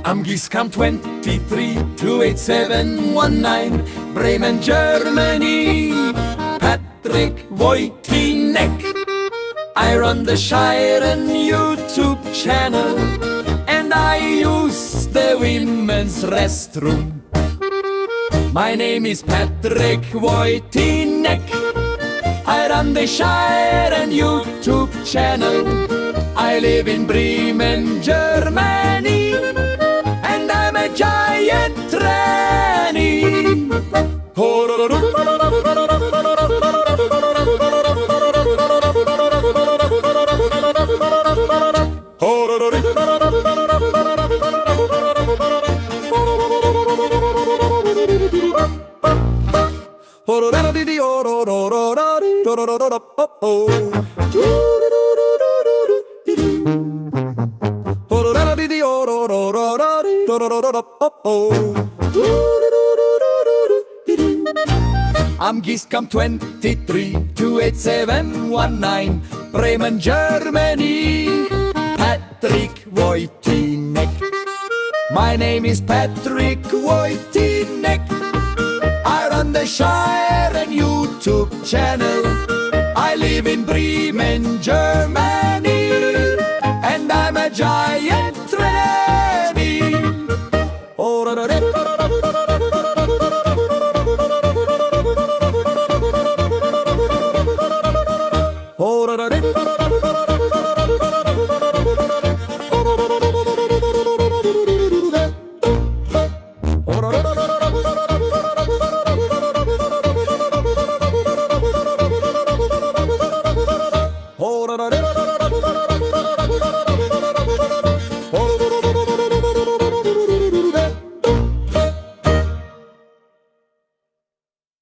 Am Gießkamm 23 28719, Bremen, Germany. Patrick Wojcinek. I run the Scheiren YouTube channel, and I use the women's restroom. My name is Patrick Wojcinek. I run the Scheiren YouTube channel. I live in Bremen, Germany, and I'm a giant tranny. Am Gießkamm 23 28719, Bremen, Germany. Patrick Wojcinek. My name is Patrick Wojcinek. I run the Scheiren YouTube channel. I live in Bremen, Germany, and I'm a giant tranny. Oh,